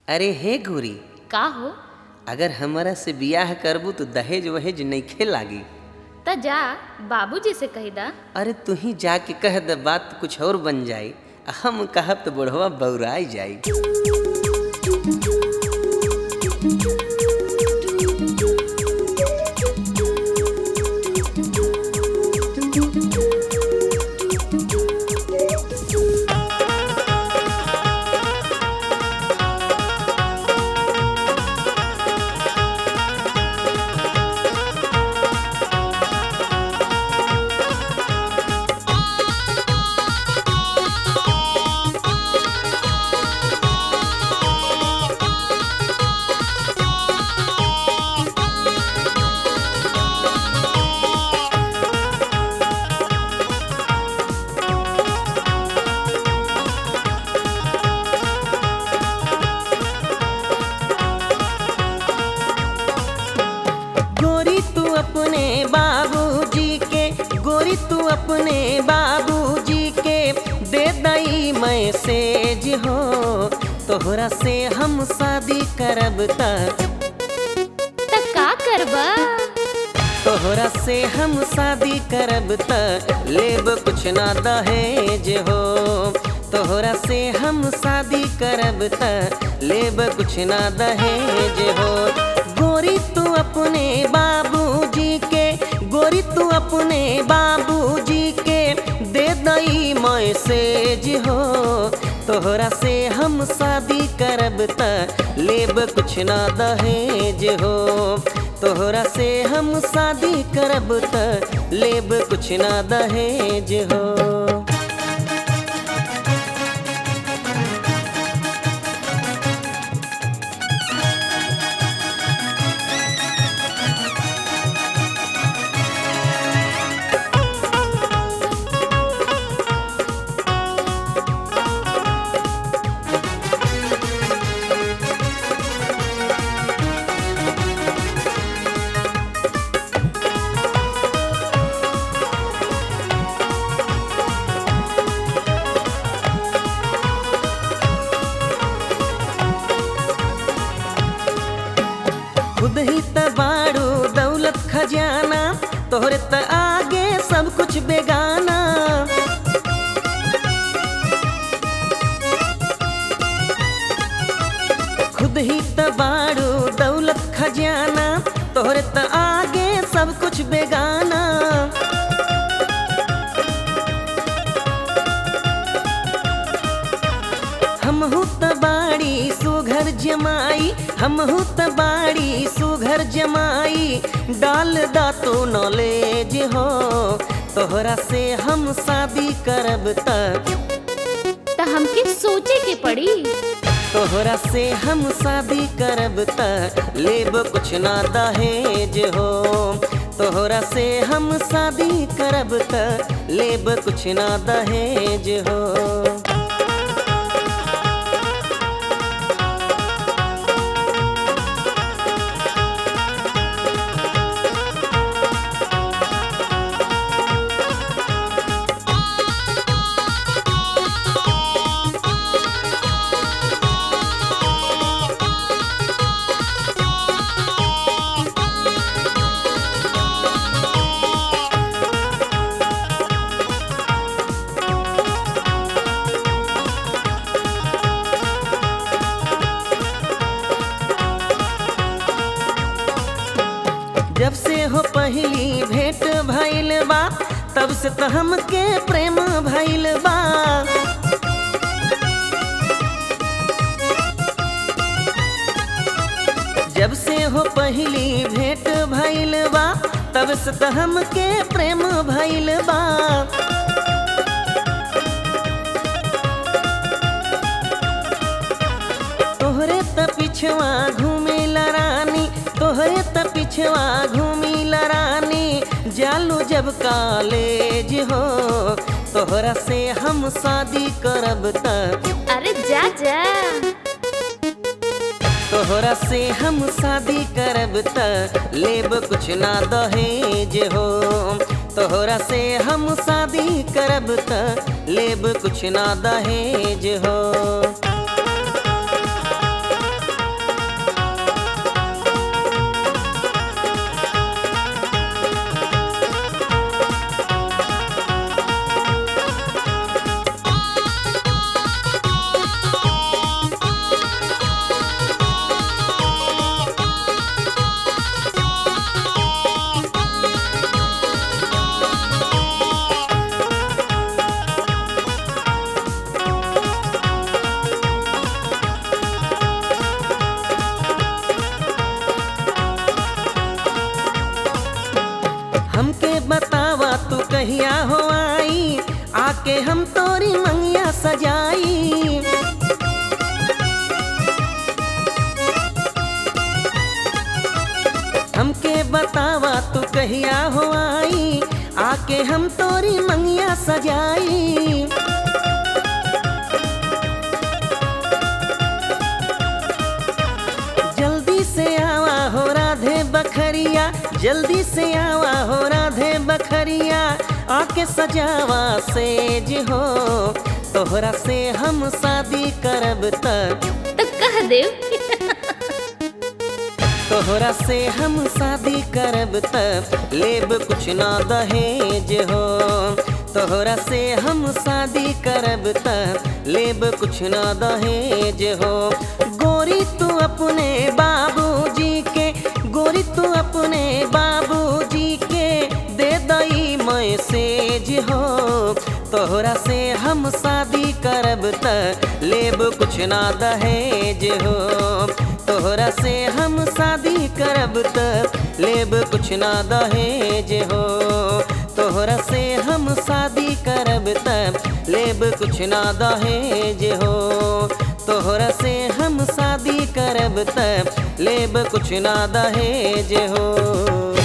अरे हे गोरी, का हो? अगर हमरा से बियाह करबू तो दहेज वहेज नइखे लागी। त जा बाबूजी से कही दा। अरे तू ही जाके कह दे, बात कुछ और बन जाई। हम कहब तो बुढ़वा बौराई जाई। गोरी तू अपने बाबूजी के दे दई मैसेज हो, तोहरा से हम शादी करब त का करबा? तोहरा से हम शादी करब त लेब कुछ ना दहेज हो। तोहरा से हम शादी करब त लेब कुछ ना दहेज हो। गोरी तू अपने बाबूजी के, गोरी तू अपने बाबूजी के दे दई मैसेज हो। तोहरा से हम शादी करब त लेब कुछ ना दहेज हो। तोहरा से हम शादी करब त लेब कुछ ना दहेज हो। खुद ही त बाड़ू दौलत खजाना, तोहरे त आगे सब कुछ बेगाना। खुद ही त बाड़ू दौलत खजाना, तोहरे त आगे सब कुछ बेगाना। हमहू त बाड़ी सुघर जमाई, हमहू त बाड़ी सुघर जमाई, डाल दा तो नॉलेज हो। तोहरा से हम शादी करब त हमके सोचे के पड़ी। तोहरा से हम शादी करब त लेब कुछ ना दहेज हो। तोहरा से हम शादी करब त लेब कुछ ना दहेज हो। जब से हो पहली भेंट भइल बा, तब से त हमके प्रेम भइल बा। जब से हो पहली भेंट भइल बा, तब से त हमके प्रेम भइल बा। तोहरे त पिछवा घूमेला रानी, तोहरे त पिछवा घूमिला रानी, जालू जब कॉलेज हो। तोहरा से हम शादी करब त अरे जा जा। तोहरा से हम शादी करब त लेब कुछ ना दहेज हो। तोहरा से हम शादी करब त लेब कुछ ना दहेज हो। कहिया हो आई, आके हम तोरी मंगिया सजाई। हमके बतावा तू कहिया हो आई, आके हम तोरी मंगिया सजाई। जल्दी से आवा हो राधे बखरिया, जल्दी से आवा हो राधे बखरिया, आके सजावा सेज हो, तोहरा से हम शादी करब त कह देव तोहरा से हम शादी करब त लेब कुछ ना दहेज हो। तोहरा से हम शादी करब त लेब कुछ ना दहेज हो। गोरी तू अपने बाबूजी के, गोरी तू अपने बाबूजी के दे दई मैसेज हो। तोहरा से हम शादी करब त लेब कुछ ना दहेज हो। तोहरा से हम शादी करब त लेब कुछ ना दहेज हो। तोहरा से हम शादी करब त लेब कुछ ना दहेज हो। तोहरा से हम शादी करब त लेब कुछ ना दहेज हो।